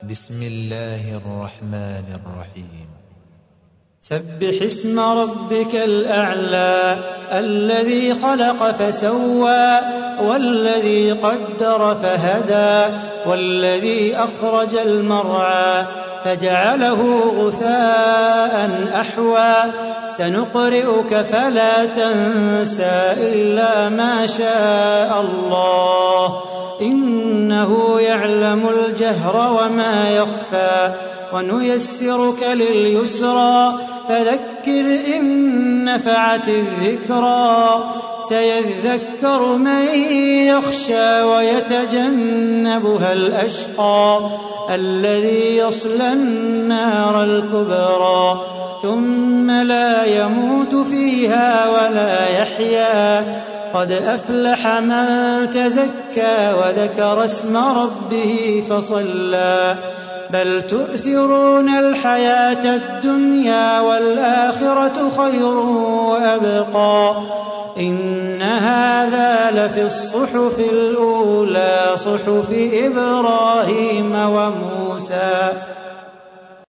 بسم الله الرحمن الرحيم. سبح اسم ربك الأعلى الذي خلق فسوى والذي قدر فهدى والذي أخرج المرعى فجعله غثاء أحوى سنقرئك فلا تنسى إلا ما شاء الله إنه يعلم الجهر وما يخفى ونيسرك لليسرى فذكر إن نفعت الذكرى سيذكر من يخشى ويتجنبها الأشقى الذي يصلى النار الكبرى ثم لا يموت فيها ولا يحيا قد أفلح من تزكى وذكر اسم ربه فصلى بل تؤثرون الحياة الدنيا والآخرة خير وأبقى إن هذا لفي الصحف الأولى صحف إبراهيم وموسى.